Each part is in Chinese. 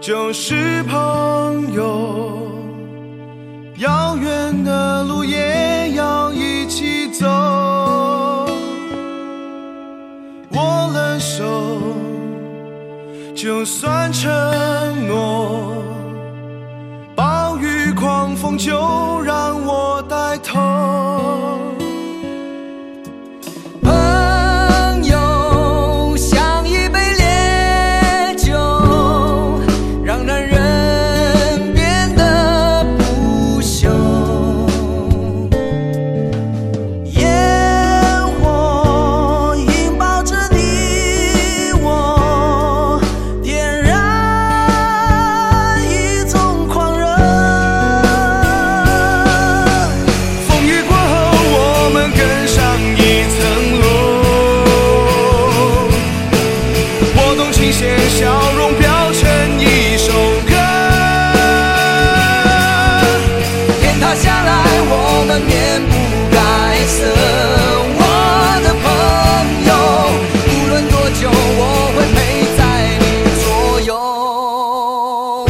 就是朋友，遥远的路也要一起走，握了手就算承诺，暴雨狂风就让我带头。笑容标成一首歌，天塌下来我们面不改色，我的朋友，无论多久我会陪在你左右。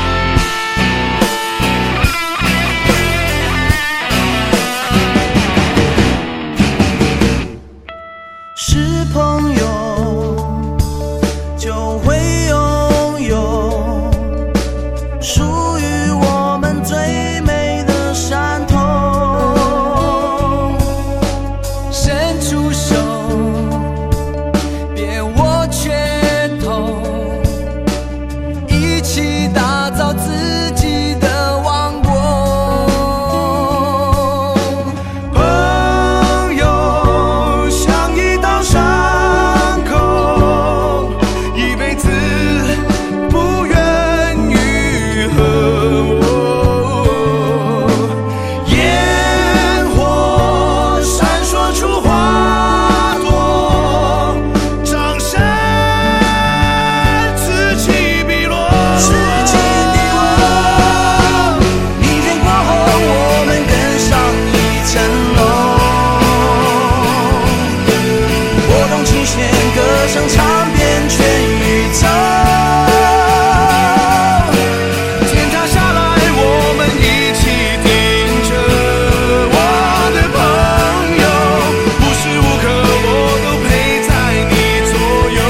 是朋友就会拥有属于我们最美的山头，伸出手，别握拳头，一起打造自己的王国。朋友像一道伤口，一辈子不愿愈合，烟火闪烁出花朵，掌声此起彼落。明天过后我们更上一层楼，拨动琴弦，歌声唱遍全宇宙。天塌下来我们一起顶着，我的朋友，无时无刻我都陪在你左右。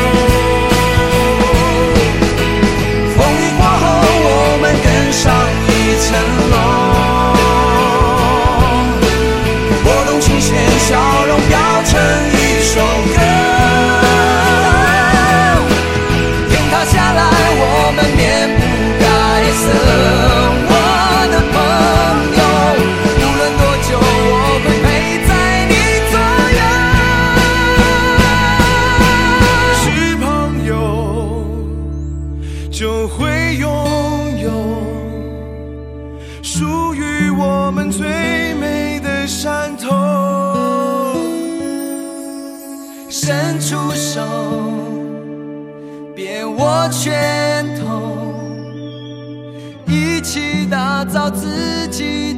风雨过后我们更上一层楼，拨动琴弦，笑容标成一首歌。天塌下来我们面不改色，我的朋友，无论多久我会陪在你左右。是朋友就会拥有属于我们最美的山头，伸出手，别握拳头，一起打造自己